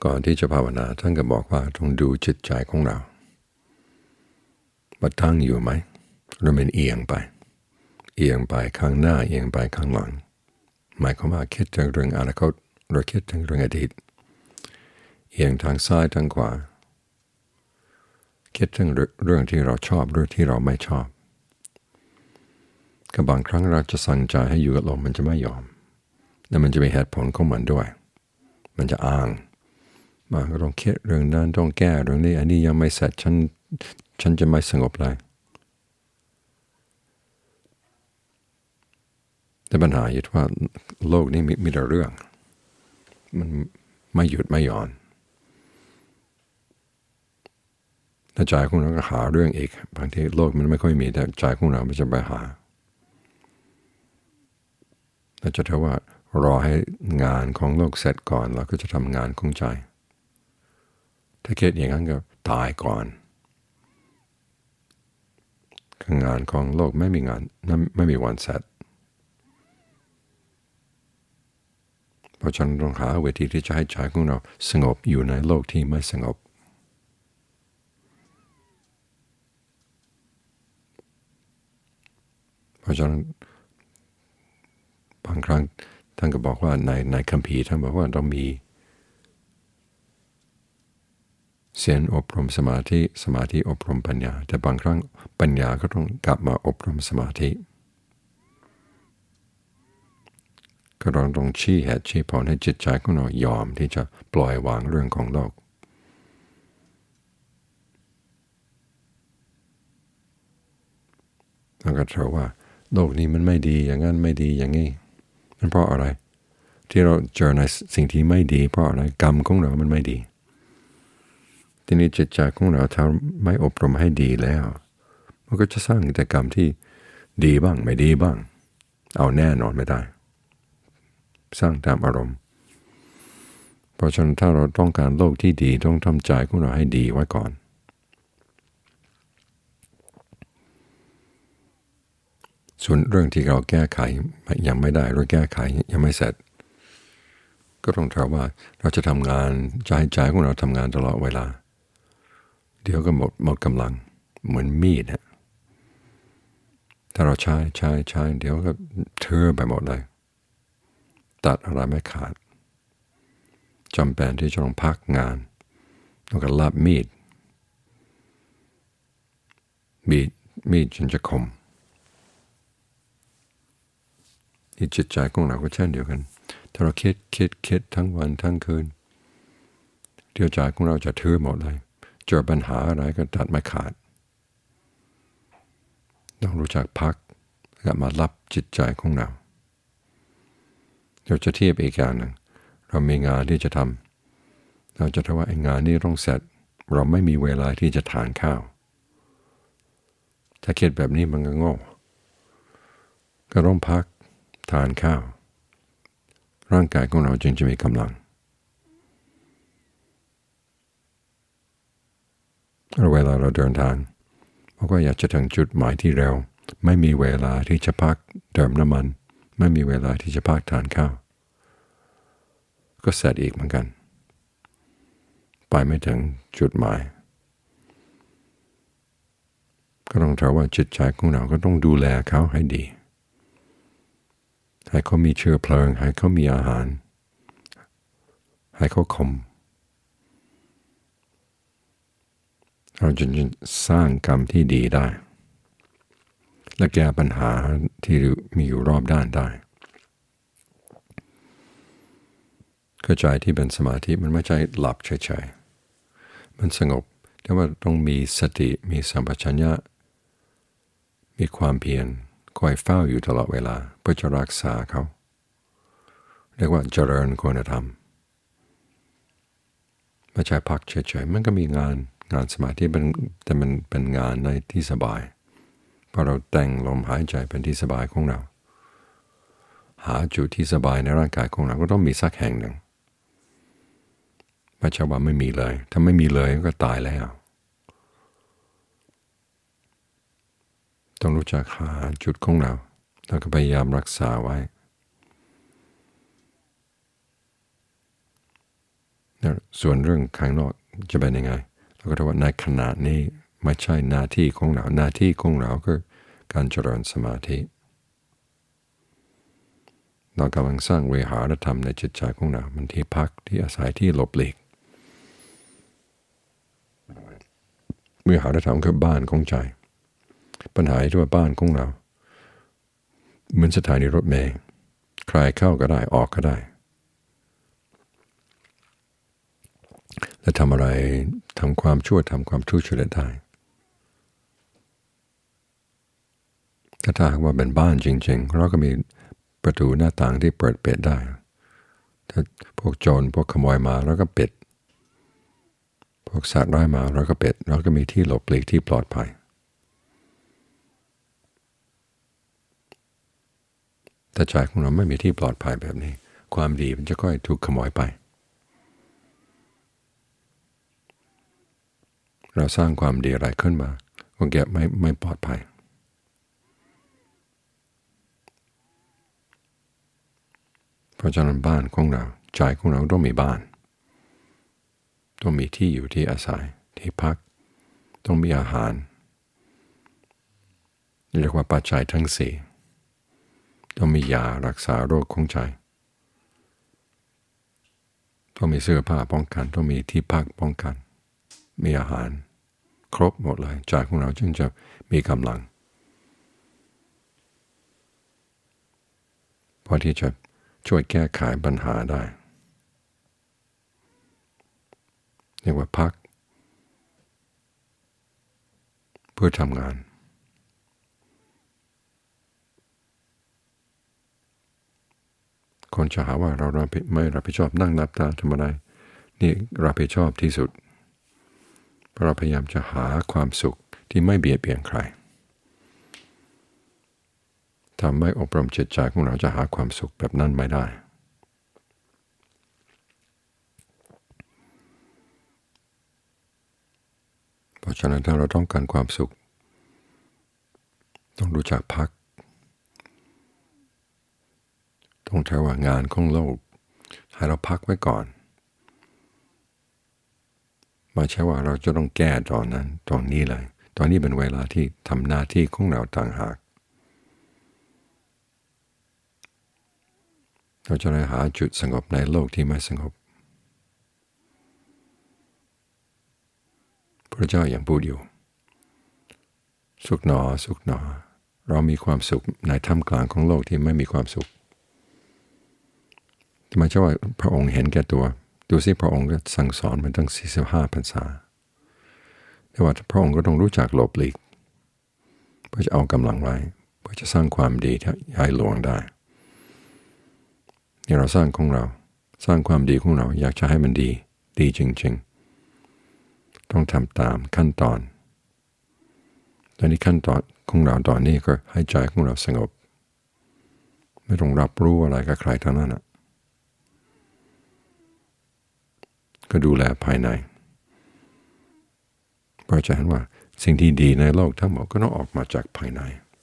ก่อนที่จะภาวนาท่านก็บอกว่าต้องดูจิตใจของเราว่าตั้งอยู่ไหมหรือมันเอียงไปข้างหน้าเอียงไปข้างหลังหมายความว่าคิดถึงเรื่องอนาคตหรือคิดถึงเรื่องอดีตเอียงทางซ้ายทางขวาคิดถึงเรื่องที่เราชอบหรือที่เราไม่ชอบก็บางครั้งเราจะสั่งใจให้อยู่กับลมมันจะไม่ยอมแล้วมันจะมีเหตุผลของมันด้วยมันจะอ้างมาก็ต้องคิดเรื่องนั้นต้องแก้เรื่องนี้อันนี้ยังไม่เสร็จฉันจะไม่สงบเลยแต่ปัญหาอยู่ว่าโลกนี้มีแต่เรื่องมันไม่หยุดไม่หย่อนแต่ใจของเราก็หาเรื่องอีกบางทีโลกมันไม่ค่อยมีแต่ใจของเรามันจะไปหาเราจะเท่าว่ารอให้งานของโลกเสร็จก่อนเราก็จะทำงานของใจถ้าคิดอย่างนั้นก็ตายก่อนงานของโลกไม่มีวันเสร็จเพราะฉะนั้นต้องหาวิธีที่จะให้ใจของเราสงบอยู่ในโลกที่ไม่สงบเพราะฉะนั้นบางครั้งท่านก็บอกว่าในคัมภีร์ท่านบอกว่าต้องมีเสียนอบรมสมาธิอบรมปัญญาแต่บางครั้งปัญญาก็ต้องกลับมาอบรมสมาธิก็ต้องชี้เหตุชี้ผลให้จิตใจของเรายอมที่จะปล่อยวางเรื่องของโลกแล้วก็เท่าว่าโลกนี้มันไม่ดีอย่างนั้นไม่ดีอย่างนี้มันเพราะอะไรที่เราเจอในสิ่งที่ไม่ดีเพราะอะไรกรรมของเรามันไม่ดีทีนี้จิตใจของเราถ้าไม่อบรมให้ดีแล้วมันก็จะสร้างแต่กรรมที่ดีบ้างไม่ดีบ้างเอาแน่นอนไม่ได้สร้างตามอารมณ์เพราะฉะนั้นถ้าเราต้องการโลกที่ดีต้องทำใจของเราให้ดีไว้ก่อนส่วนเรื่องที่เราแก้ไขยังไม่ได้หรือแก้ไขยังไม่เสร็จก็ต้องถามว่าเราจะทำงานใจของเราทำงานตลอดเวลาเดี๋ยวก็หมดกำลังเหมือนมีดฮะถ้าเราใช้เดี๋ยวก็เทื่อไปหมดเลยตัดอะไรไม่ขาดจำเป็นที่จะต้องพักงานแล้วก็ลับมีดจนจะคมที่จิตใจของเราก็เช่นเดียวกันถ้าเราคิดทั้งวันทั้งคืนเดี๋ยวใจของเราจะทื่อหมดเลยเจอปัญหาอะไรก็ตัดไม่ขาดต้องรู้จักพักแล้วมารับจิตใจของเราเราจะเทียบอีกอย่างหนึ่งเรามีงานที่จะทำเราจะทว่าไอ้งานนี้ต้องเสร็จเราไม่มีเวลาที่จะทานข้าวถ้าคิดแบบนี้มันก็โง่ก็ต้องพักทานข้าวร่างกายของเราจึงจะมีกำลังเวลาเราเดินทางเพราะว่าอยากจะถึงจุดหมายที่เร็วไม่มีเวลาที่จะพักเติมน้ำมันไม่มีเวลาที่จะพักทานข้าวก็เสร็จอีกเหมือนกันไปไม่ถึงจุดหมายก็ต้องถือว่าจิตใจของเราก็ต้องดูแลเขาให้ดีให้เขามีเชื้อเพลิงให้เขามีอาหารให้เขาคมเราจะสร้างกรรมที่ดีได้และแก้ปัญหาที่มีอยู่รอบด้านได้เข้าใจที่เป็นสมาธิมันไม่ใช่หลับเฉยๆมันสงบแต่ว่าต้องมีสติมีสัมปชัญญะมีความเพียรคอยเฝ้าอยู่ตลอดเวลาเพื่อจะรักษาเขาเรียกว่าเจริญคุณธรรมไม่ใช่พักเฉยๆมันก็มีงานสมาธิแต่มันเป็นงานในที่สบายพอเราแต่งลมหายใจเป็นที่สบายของเราหาจุดที่สบายในร่างกายของเราก็ต้องมีสักแห่งหนึ่งไม่ใช่ว่าไม่มีเลยถ้าไม่มีเลยก็ตายแล้วต้องรู้จักหาจุดของเราแล้วก็พยายามรักษาไว้ส่วนเรื่องข้างนอกจะเป็นยังไงเราก็ถือว่าในขณะนี้ไม่ใช่หน้าที่ของเราหน้าที่ของเราคือการเจริญสมาธิเรากำลังสร้างวิหารธรรมในจิตใจของเรามันที่พักที่อาศัยที่หลบหลีกวิหารธรรมคือบ้านของใจปัญหาที่ว่าบ้านของเราเหมือนสถานีรถเมล์ใครเข้าก็ได้ออกก็ได้และทำอะไรทำความชั่วทำความทุจริตได้ถ้าหากว่าเป็นบ้านจริงๆเราก็มีประตูหน้าต่างที่เปิดปิดได้ถ้าพวกโจรพวกขโมยมาเราก็ปิดพวกสัตว์ร้ายมาเราก็ปิดเราก็มีที่หลบหลีกที่ปลอดภัยแต่ใจของเราไม่มีที่ปลอดภัยแบบนี้ความดีมันจะค่อยถูกขโมยไปเราสร้างความดีอะไรขึ้นมาก็เก็บไม่ปลอดภัยเพราะฉะนั้นบ้านของเราใจของเราต้องมีบ้านต้องมีที่อยู่ที่อาศัยที่พักต้องมีอาหารเรียกว่าปัจจัยทั้งสี่ต้องมียารักษาโรคของใจต้องมีเสื้อผ้าป้องกันต้องมีที่พักป้องกันมีอาหารครบหมดเลยใจของเราจึงจะมีกำลังพอที่จะช่วยแก้ไขปัญหาได้เรียกว่าพักเพื่อทำงานคนจะหาว่าเราไม่รับผิดชอบนั่งนับตาทำอะไรนี่รับผิดชอบที่สุดเพราะเราพยายามจะหาความสุขที่ไม่เบียดเบียนใครถ้าไม่อบรมจิตใจของเราจะหาความสุขแบบนั้นไม่ได้เพราะฉะนั้นถ้าเราต้องการความสุขต้องรู้จักพักต้องใช้ว่างานของโลกให้เราพักไว้ก่อนไม่ใช่ว่าเราจะต้องแก้ตอนนั้นตอนนี้เลยตอนนี้เป็นเวลาที่ทำหน้าที่ของเราต่างหากเราจะได้หาจุดสงบในโลกที่ไม่สงบพระเจ้าอย่างพูดอยู่สุขหนอสุขหนอเรามีความสุขในท่ามกลางของโลกที่ไม่มีความสุขที่ไม่ใช่ว่าพระองค์เห็นแก่ตัวดูสิพระองค์ก็สั่งสอนมันตั้ง45 พรรษาแต่ว่าพระองค์ก็ต้องรู้จักหลบหลีกเพื่อจะเอากำลังไว้เพื่อจะสร้างความดีที่ใหญ่หลวงได้นี่เราสร้างของเราสร้างความดีของเราอยากจะให้มันดีจริงๆต้องทำตามขั้นตอนตอนนี้ขั้นตอนของเราตอนนี้ก็ให้ใจของเราสงบไม่ต้องรับรู้อะไรกับใครทั้งนั้นก็ดูแลภายในเพราะจะเห็นว่าสิ่งที่ดีในโลกทั้งหมดก็ต้องออกมาจากภายใน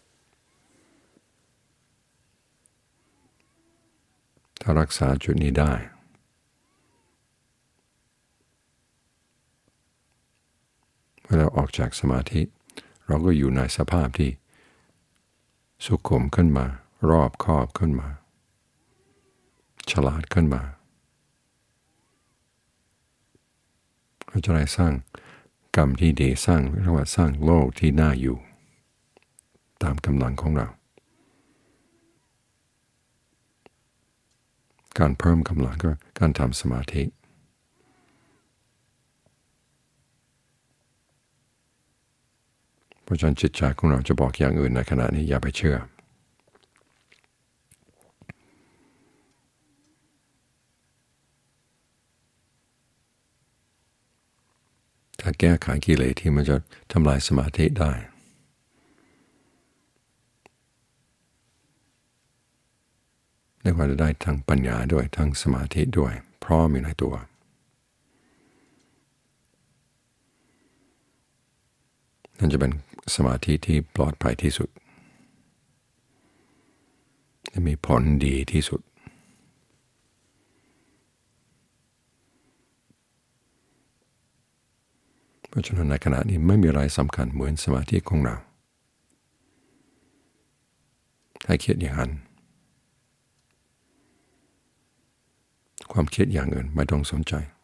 ถ้ารักษาจุดนี้ได้เมื่อเราออกจากสมาธิเราก็อยู่ในสภาพที่สุขุมขึ้นมารอบคอบขึ้นมาฉลาดขึ้นมาเราจะได้สร้างกรรมที่ดีสร้างเรียกว่าสร้างโลกที่น่าอยู่ตามกำลังของเราการเพิ่มกำลังก็การทำสมาธิเพราะฉะนั้นจิตใจของเราจะบอกอย่างอื่นในขณะนี้อย่าไปเชื่อถ้าแก้ไขกิเลสที่มันจะทำลายสมาธิได้เรียกว่าจะได้ทั้งปัญญาด้วยทั้งสมาธิด้วยพร้อมอยู่ในตัวนั่นจะเป็นสมาธิที่ปลอดภัยที่สุดและมีผลดีที่สุดราะฉะนั้นในขณะนี้ไม่มีอะไรสำคัญเหมือนสมาธิของเราให้คิดอย่างนั้นความคิดอย่างอื่นไม่ต้องสนใจ